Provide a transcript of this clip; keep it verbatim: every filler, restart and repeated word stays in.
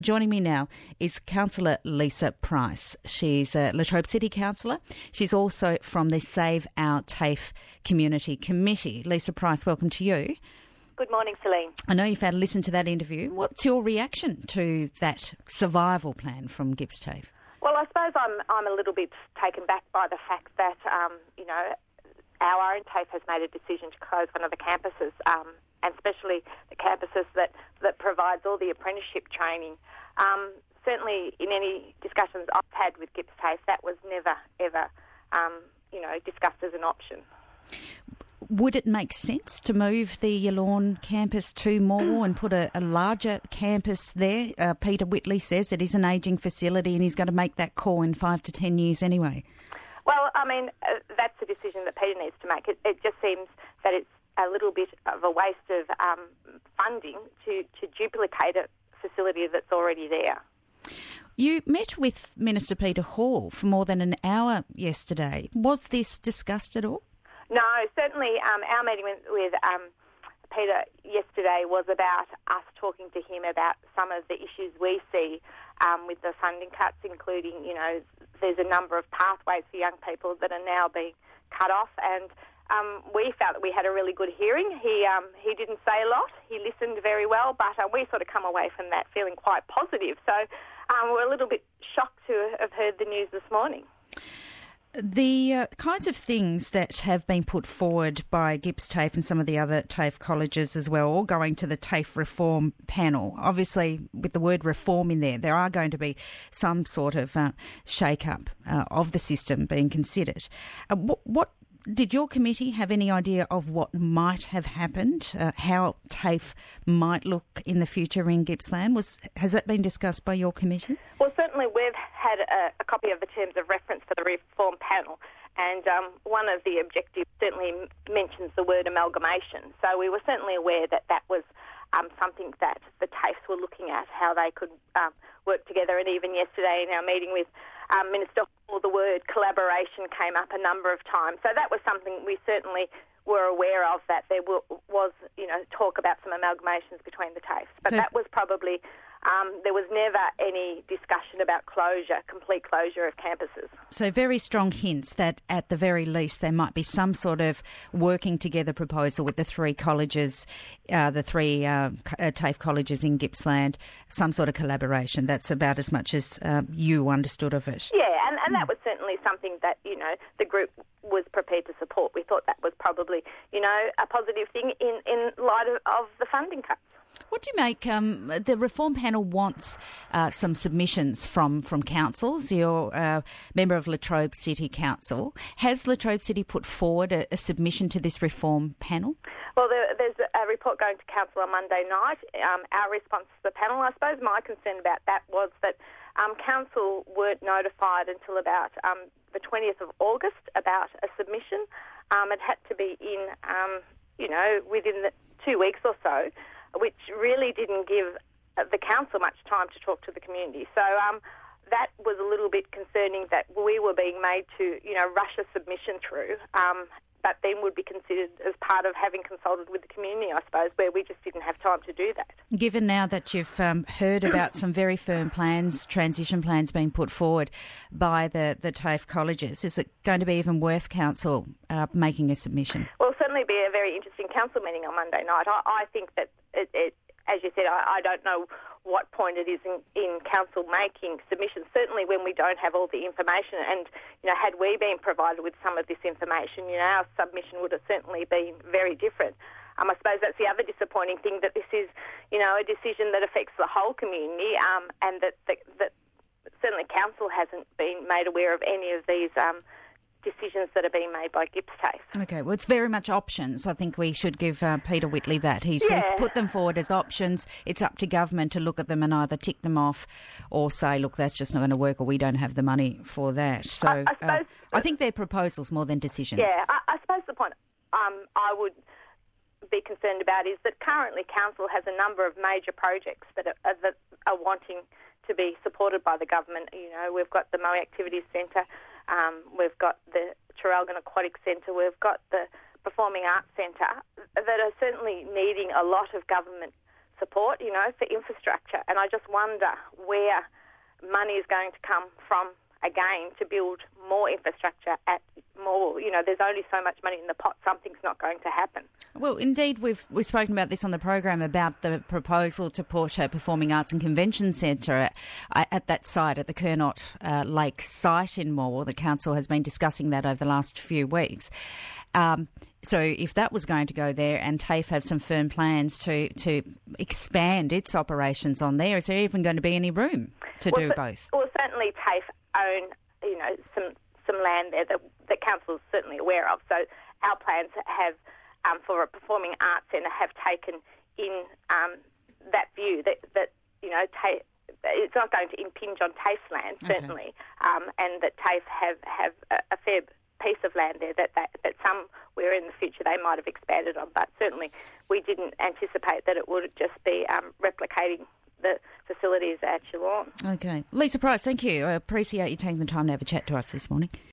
Joining me now is Councillor Lisa Price. She's a Latrobe City Councillor. She's also from the Save Our TAFE Community Committee. Lisa Price, welcome to you. Good morning, Celine. I know you've had a listen to that interview. What's your reaction to that survival plan from Gipps TAFE? Well, I suppose I'm I'm a little bit taken back by the fact that, um, you know, our own TAFE has made a decision to close one of the campuses, um, and especially the campuses that, that provides all the apprenticeship training. Um, certainly in any discussions I've had with Gipps TAFE, that was never, ever, um, you know, discussed as an option. Would it make sense to move the Yallourn campus to Morwell and put a, a larger campus there? Uh, Peter Whitley says it is an ageing facility and he's going to make that call in five to ten years anyway. Well, I mean, uh, that's a decision that Peter needs to make. It, it just seems that it's a little bit of a waste of um, funding to, to duplicate a facility that's already there. You met with Minister Peter Hall for more than an hour yesterday. Was this discussed at all? No, certainly um, our meeting with, with um, Peter yesterday was about us talking to him about some of the issues we see um, with the funding cuts, including, you know, there's a number of pathways for young people that are now being cut off, and um, we felt that we had a really good hearing. He um, he didn't say a lot. He listened very well, but uh, we sort of come away from that feeling quite positive. So um, we're a little bit shocked to have heard the news this morning. The uh, kinds of things that have been put forward by Gipps TAFE and some of the other TAFE colleges as well, all going to the TAFE reform panel. Obviously, with the word reform in there, there are going to be some sort of uh, shake-up uh, of the system being considered. Uh, what, what did your committee have any idea of what might have happened, uh, how TAFE might look in the future in Gippsland? Was has that been discussed by your committee? Well, certainly we've had a, a copy of the terms of reference for the reform panel, and um, one of the objectives certainly mentions the word amalgamation. So we were certainly aware that that was um, something that the TAFEs were looking at, how they could um, work together. And even yesterday in our meeting with um, Minister Hall, the word collaboration came up a number of times. So that was something we certainly were aware of, that there was, you know, talk about some amalgamations between the TAFEs. But so that was probably... Um, there was never any discussion about closure, complete closure of campuses. So very strong hints that at the very least there might be some sort of working together proposal with the three colleges, uh, the three uh, TAFE colleges in Gippsland, some sort of collaboration. That's about as much as uh, you understood of it. Yeah, and, and that was certainly something that, you know, the group was prepared to support. We thought that was probably, you know, a positive thing in, in light of, of the funding cuts. What do you make? Um, the reform panel wants uh, some submissions from, from councils. You're a member of Latrobe City Council. Has Latrobe City put forward a, a submission to this reform panel? Well, there, there's a report going to council on Monday night. Um, our response to the panel, I suppose my concern about that was that um, council weren't notified until about um, the twentieth of August about a submission. Um, it had to be in, um, you know, within the two weeks or so, which really didn't give the council much time to talk to the community. So um, that was a little bit concerning that we were being made to, you know, rush a submission through, um, but then would be considered as part of having consulted with the community, I suppose, where we just didn't have time to do that. Given now that you've um, heard about some very firm plans, transition plans being put forward by the, the TAFE colleges, is it going to be even worth council uh, making a submission? Well, certainly be a very interesting council meeting on Monday night. I, I think that, it, it, as you said, I, I don't know what point it is in, in council making submissions, certainly when we don't have all the information. And, you know, had we been provided with some of this information, you know, our submission would have certainly been very different. Um, I suppose that's the other disappointing thing, that this is, you know, a decision that affects the whole community, um, and that, that, that certainly council hasn't been made aware of any of these um decisions that are being made by Gipps TAFE. Okay, well, it's very much options. I think we should give uh, Peter Whitley that. He yeah. says put them forward as options. It's up to government to look at them and either tick them off or say, look, that's just not going to work, or we don't have the money for that. So I, I, suppose, uh, I think they're proposals more than decisions. Yeah, I, I suppose the point um, I would be concerned about is that currently council has a number of major projects that are, are, that are wanting to be supported by the government. You know, we've got the Moe Activities Centre, Um, we've got the Traralgon Aquatic Centre, we've got the Performing Arts Centre, that are certainly needing a lot of government support, you know, for infrastructure. And I just wonder where money is going to come from again to build more infrastructure at more, you know, there's only so much money in the pot, something's not going to happen. Well, indeed, we've we've spoken about this on the program about the proposal to put a Performing Arts and Convention Centre at, at that site, at the Kernot uh, Lake site in Morwell. The council has been discussing that over the last few weeks. Um, so if that was going to go there and TAFE have some firm plans to, to expand its operations on there, is there even going to be any room to well, do so, both? Well, certainly TAFE own, you know, some some land there that the council is certainly aware of. So our plans have, um, for a performing arts centre, have taken in um, that view that, that you know, TAFE, it's not going to impinge on TAFE's land, certainly, okay. um, and that TAFE have, have a, a fair piece of land there that, that, that somewhere in the future they might have expanded on. But certainly we didn't anticipate that it would just be um, replicating the facilities at Geelong. Okay. Lisa Price, thank you. I appreciate you taking the time to have a chat to us this morning.